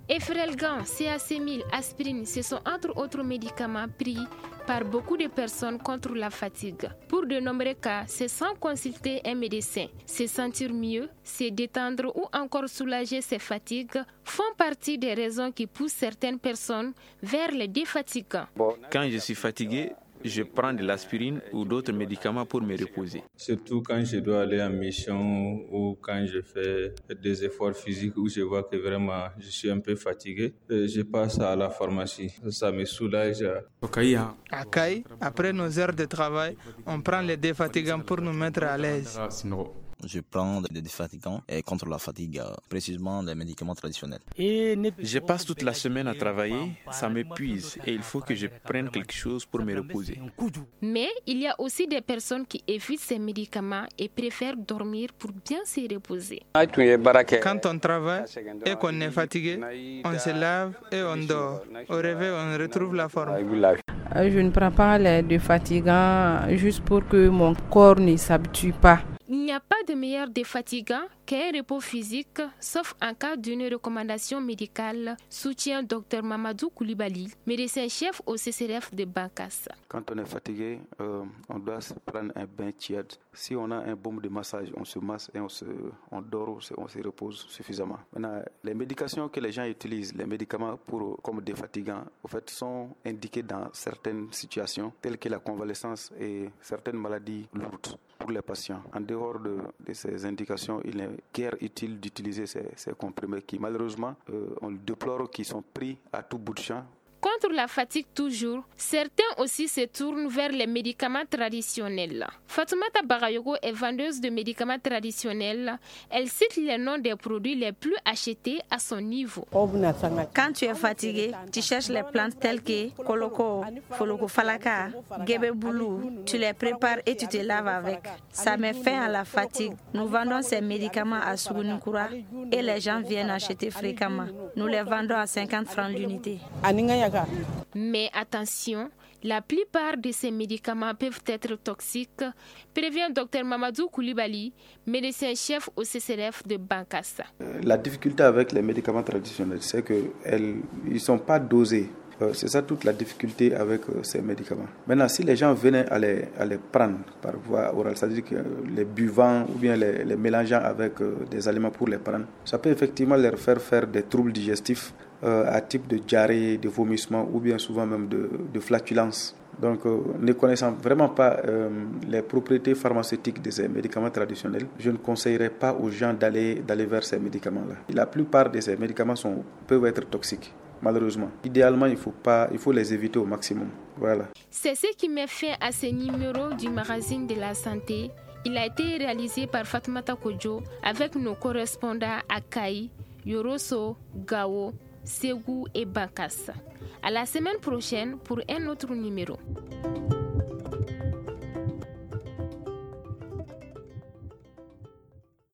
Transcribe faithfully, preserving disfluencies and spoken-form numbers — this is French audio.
Efferalgan, C A C mille, aspirine, ce sont entre autres médicaments pris par beaucoup de personnes contre la fatigue. Pour de nombreux cas, c'est sans consulter un médecin. Se sentir mieux, se détendre ou encore soulager ses fatigues font partie des raisons qui poussent certaines personnes vers les défatigants. Quand je suis fatigué, je prends de l'aspirine ou d'autres médicaments pour me reposer. Surtout quand je dois aller en mission ou quand je fais des efforts physiques où je vois que vraiment je suis un peu fatigué, je passe à la pharmacie. Ça me soulage. À Caille, après nos heures de travail, on prend les défatigants pour nous mettre à l'aise. Je prends des défatigants et contre la fatigue, précisément des médicaments traditionnels. Je passe toute la semaine à travailler, ça m'épuise et il faut que je prenne quelque chose pour me reposer. Mais il y a aussi des personnes qui évitent ces médicaments et préfèrent dormir pour bien se reposer. Quand on travaille et qu'on est fatigué, on se lave et on dort. Au réveil, on retrouve la forme. Je ne prends pas les défatigants juste pour que mon corps ne s'habitue pas. Il n'y a pas de meilleur défatigant qu'un repos physique, sauf en cas d'une recommandation médicale, soutient Dr Mamadou Koulibaly, médecin-chef au C C R F de Bankas. Quand on est fatigué, euh, on doit se prendre un bain tiède. Si on a un baume de massage, on se masse et on, se, on dort, on se repose suffisamment. Maintenant, les médications que les gens utilisent, les médicaments pour, comme défatigants, en fait, sont indiqués dans certaines situations, telles que la convalescence et certaines maladies lourdes pour les patients. En dehors de, de ces indications, il est guère utile d'utiliser ces, ces comprimés qui, malheureusement, euh, on déplore qu'ils sont pris à tout bout de champ. Contre la fatigue toujours, certains aussi se tournent vers les médicaments traditionnels. Fatoumata Barayogo est vendeuse de médicaments traditionnels. Elle cite les noms des produits les plus achetés à son niveau. Quand tu es fatigué, tu cherches les plantes telles que koloko, foloko falaka, gebe boulou. Tu les prépares et tu te laves avec. Ça met fin à la fatigue. Nous vendons ces médicaments à Sugunukura et les gens viennent acheter fréquemment. Nous les vendons à cinquante francs l'unité. Mais attention, la plupart de ces médicaments peuvent être toxiques, prévient Dr Mamadou Koulibaly, médecin-chef au C C R F de Bankas. La difficulté avec les médicaments traditionnels, c'est qu'ils ne sont pas dosés. C'est ça toute la difficulté avec ces médicaments. Maintenant, si les gens venaient à les, à les prendre par voie orale, c'est-à-dire que les buvant ou bien les, les mélangeant avec des aliments pour les prendre, ça peut effectivement leur faire faire des troubles digestifs euh, à type de diarrhée, de vomissement ou bien souvent même de, de flatulence. Donc, euh, ne connaissant vraiment pas euh, les propriétés pharmaceutiques de ces médicaments traditionnels, je ne conseillerais pas aux gens d'aller, d'aller vers ces médicaments-là. La plupart de ces médicaments sont, peuvent être toxiques. Malheureusement. Idéalement, il faut pas, il faut les éviter au maximum. Voilà. C'est ce qui met fin à ce numéro du magazine de la santé. Il a été réalisé par Fatoumata Kodjo avec nos correspondants à Caille, Yoroso, Gao, Ségou et Bankas. À la semaine prochaine pour un autre numéro.